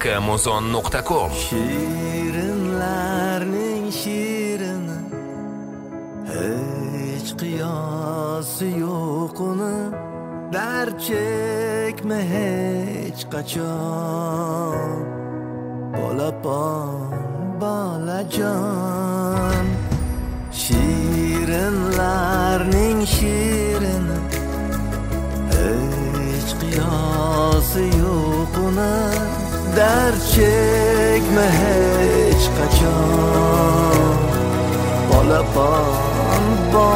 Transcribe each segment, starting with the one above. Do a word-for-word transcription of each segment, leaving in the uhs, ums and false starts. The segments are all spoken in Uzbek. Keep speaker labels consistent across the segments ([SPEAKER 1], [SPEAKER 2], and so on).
[SPEAKER 1] kamuzon nuqta com.
[SPEAKER 2] Shirinlarning shirini, hech qiyosi yo'q uni, dard chekma hech qachon. Bolapon bolajon, shirinlarning shirini, hech qiyosi yo'q uni, dard chekma hech qachon. Bolapon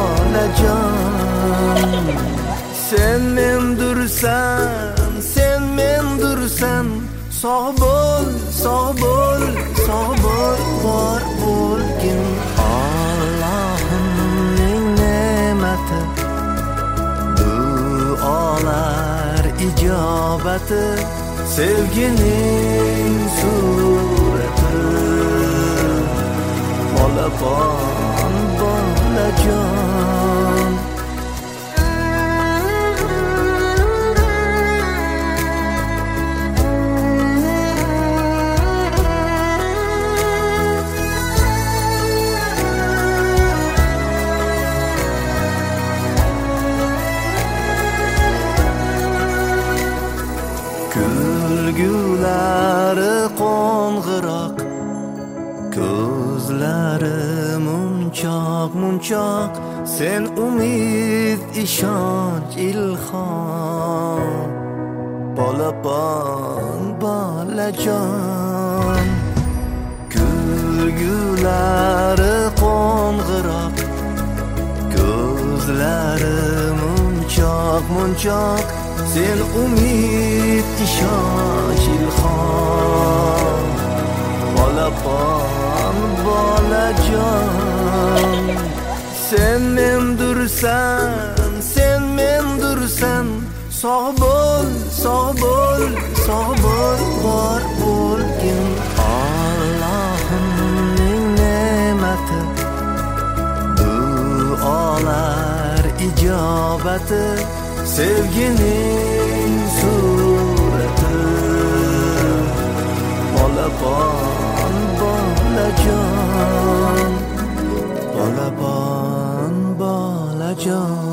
[SPEAKER 2] bolajon, sen mendursan, sen mendursan, sog' bo'l, sog' bo'l, sog' bo'l, bor bo'lgin. Allohimning ne'mati, duolar ijobati, sevgining surati. Bolapon bolajon, kulgulari qo'ng'iroq, ko'zlari munchoq munchoq, sen umid, ishonch, ilhom. Bolapon bolajon, kulgulari qo'ng'iroq, ko'zlari munchoq munchoq, sen umid, ishonch, ilhom. Bolapon bolajon, sen mendursan, sen mendursan, sog' bo'l, sog' bo'l, sog' bo'l, bor bo'lgin. Allohimning ne'mati, duolar ijobati, sevgining surati. Bolapon bolajon, bolapon bolajon.